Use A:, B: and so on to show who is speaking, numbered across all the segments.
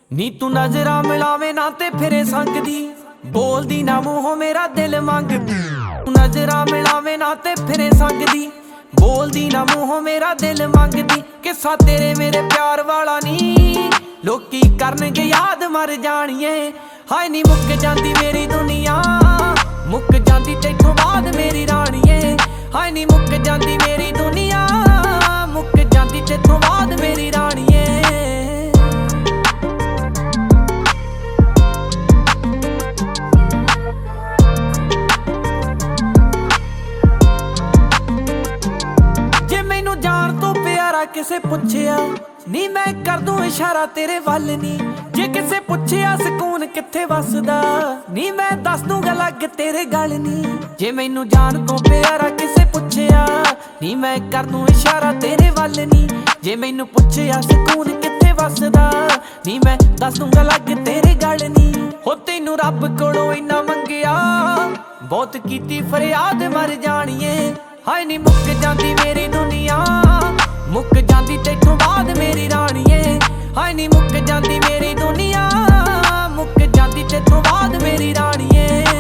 A: ਨੀ ਤੂੰ ਨਜ਼ਰਾਂ ਮਿਲਾਵੇਂ ਨਾ ਤੇ ਫਿਰੇ ਸੰਗਦੀ, ਬੋਲਦੀ ਨਾ ਮੂੰਹੋਂ ਮੇਰਾ ਦਿਲ ਮੰਗਦੀ। ਤੂੰ ਨਜ਼ਰਾਂ ਮਿਲਾਵੇਂ ਨਾ ਤੇ ਫਿਰੇ ਸੰਗਦੀ, ਬੋਲਦੀ ਨਾ ਮੂੰਹੋਂ ਮੇਰਾ ਦਿਲ ਮੰਗਦੀ। ਕਿੱਸਾ ਤੇਰੇ ਮੇਰੇ ਪਿਆਰ ਵਾਲਾ ਨੀ, ਲੋਕੀ ਕਰਨਗੇ ਯਾਦ ਮਰ ਜਾਣੀਏ। ਹਾਏ ਨੀ ਮੁੱਕ ਜਾਂਦੀ ਮੇਰੀ ਦੁਨੀਆ, ਮੁੱਕ ਜਾਂਦੀ ਤੇਥੋਂ ਬਾਅਦ ਮੇਰੀ ਰਾਣੀਏ। ਹਾਏ ਨੀ ਮੁੱਕ ਜਾਂਦੀ ਮੇਰੀ ਦੁਨੀਆ, ਮੁੱਕ ਜਾਂਦੀ ਤੇਥੋਂ ਬਾਅਦ ਮੇਰੀ ਰਾਣੀਏ। ਜੇ ਮੈਨੂੰ ਜਾਣ ਤੋਂ ਪਿਆਰਾ ਕਿਸੇ ਪੁੱਛਿਆ ਨੀ, ਮੈਂ ਕਰ ਦੂੰ ਇਸ਼ਾਰਾ ਤੇਰੇ ਵੱਲ ਨੀ। ਜੇ ਕਿਸੇ ਪੁੱਛਿਆ ਸਕੂਨ ਕਿੱਥੇ ਵਸਦਾ ਨੀ, ਮੈਂ ਦੱਸ ਦੂੰਗਾ ਲੱਗ ਤੇਰੇ ਗੱਲ ਨੀ। ਜੇ ਮੈਨੂੰ ਜਾਣ ਤੋਂ ਪਿਆਰਾ ਕਿਸੇ ਪੁੱਛਿਆ ਨੀ, ਮੈਂ ਕਰ ਦੂੰ ਇਸ਼ਾਰਾ ਤੇਰੇ ਵੱਲ ਨੀ। ਜੇ ਮੈਨੂੰ ਪੁੱਛਿਆ ਸਕੂਨ ਕਿੱਥੇ ਵਸਦਾ ਨੀ, ਮੈਂ ਦੱਸ ਦੂੰਗਾ ਲੱਗ ਤੇਰੇ ਗੱਲ ਨੀ। ਹੋ ਤੈਨੂੰ ਰੱਬ ਕੋਲੋਂ ਇੰਨਾ ਮੰਗਿਆ, ਬਹੁਤ ਕੀਤੀ ਫਰਿਆਦ ਮਰ ਜਾਣੀਏ। ਹਾਏ ਨੀ ਮੁੱਕ ਜਾਂਦੀ ਮੇਰੀ ਦੁਨੀਆ, ਮੁੱਕ ਜਾਂਦੀ ਤੇਥੋਂ ਬਾਅਦ ਮੇਰੀ ਰਾਣੀਏ। ਹਾਏ ਨੀ ਮੁੱਕ ਜਾਂਦੀ ਮੇਰੀ ਦੁਨੀਆ, ਮੁੱਕ ਜਾਂਦੀ ਤੇਥੋਂ ਬਾਅਦ ਮੇਰੀ ਰਾਣੀਏ।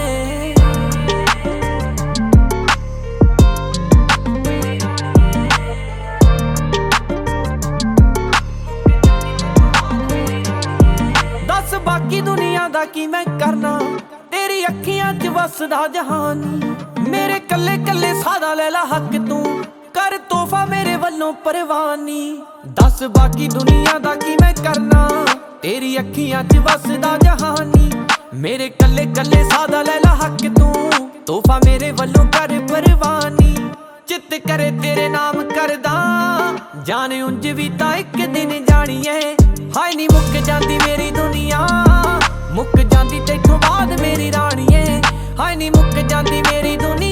A: ਦੱਸ ਬਾਕੀ ਦੁਨੀਆ ਦਾ ਕੀ ਮੈਂ ਕਰਨਾ, ਤੇਰੀ ਅੱਖੀਆਂ 'ਚ ਵਸਦਾ ਜਹਾਨ। ਮੇਰੇ ਕੱਲੇ ਕੱਲੇ ਸਾਦਾ ਲੈ ਲਾ ਹੱਕ, ਤੂੰ ਕਰ ਤੋਹਫਾ ਮੇਰੇ ਵੱਲੋਂ ਪਰਵਾਨੀ। ਦੱਸ ਬਾਕੀ ਦੁਨੀਆ ਦਾ ਕੀ ਮੈਂ ਕਰਨਾ, ਤੇਰੀ ਅੱਖੀਆਂ 'ਚ ਵਸਦਾ ਜਹਾਨੀ। ਮੇਰੇ ਕੱਲੇ ਕੱਲੇ ਸਾਦਾ ਲੈ ਲਾ ਹੱਕ, ਤੂੰ ਤੋਹਫਾ ਮੇਰੇ ਵੱਲੋਂ ਕਰ ਪਰਵਾਨੀ। ਚਿੱਤ ਕਰੇ ਤੇਰੇ ਨਾਮ ਕਰਦਾ, ਜਾਣ ਉਂਝ ਵੀ ਤਾਂ ਇੱਕ ਦਿਨ ਜਾਣੀਏ। ਹਾਏ ਨੀ ਮੁੱਕ ਜਾਂਦੀ ਮੇਰੀ ਦੁਨੀਆ, ਮੁੱਕ ਜਾਂਦੀ ਤੇਥੋਂ ਬਾਅਦ ਮੇਰੀ ਰਾਣੀਏ। ਹਾਏ ਨੀ ਮੁੱਕ ਜਾਂਦੀ ਮੇਰੀ ਦੁਨੀਆ।